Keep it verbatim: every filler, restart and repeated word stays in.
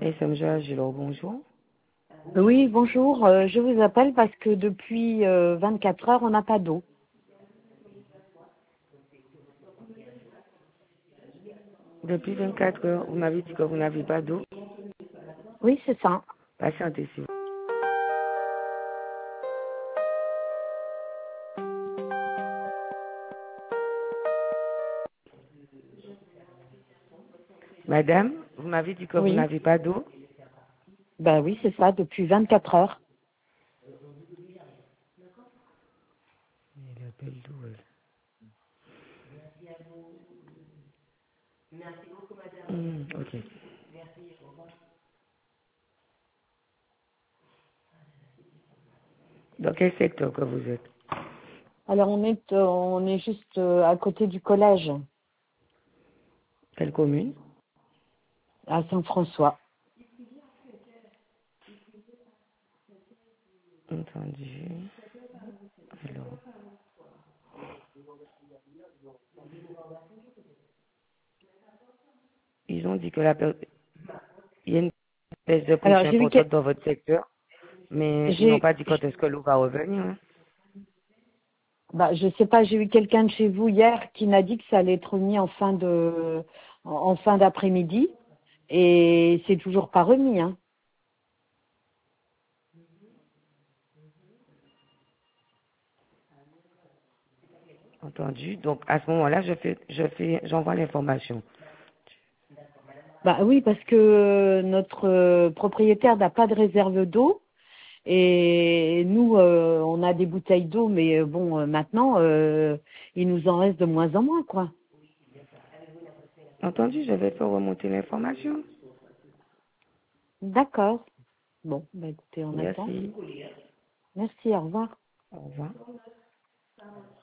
Et ça me Gilo, bonjour. Oui, bonjour. euh, je vous appelle parce que depuis euh, vingt-quatre heures, on n'a pas d'eau. Depuis vingt-quatre heures, vous m'avez dit que vous n'avez pas d'eau. Oui, c'est ça. Patientez, s'il vous plaît. Madame, vous m'avez dit que vous Oui. n'avez pas d'eau. Ben oui, c'est ça, depuis vingt-quatre heures. Il appelle d'où, elle Hmm, ok. Dans quel secteur que vous êtes? Alors on est euh, on est juste euh, à côté du collège, Quelle commune? à Saint-François. Entendu. Alors, ils ont dit que la per- il y a une baisse de Alors pression j'ai vu que importante dans votre secteur, mais ils n'ont j'ai pas dit quand est-ce que l'eau va revenir. Hein. bah je sais pas, j'ai eu quelqu'un de chez vous hier qui m'a dit que ça allait être remis en fin de en en fin d'après-midi et c'est toujours pas remis, hein. Entendu. Donc à ce moment-là, je fais, je fais, j'envoie l'information. Bah oui, parce que notre euh, propriétaire n'a pas de réserve d'eau. Et nous, euh, on a des bouteilles d'eau, mais euh, bon, euh, maintenant, euh, il nous en reste de moins en moins, quoi. Entendu, je vais faire remonter l'information. D'accord. Bon, bah écoutez, on attend. Merci. Merci, au revoir. Au revoir.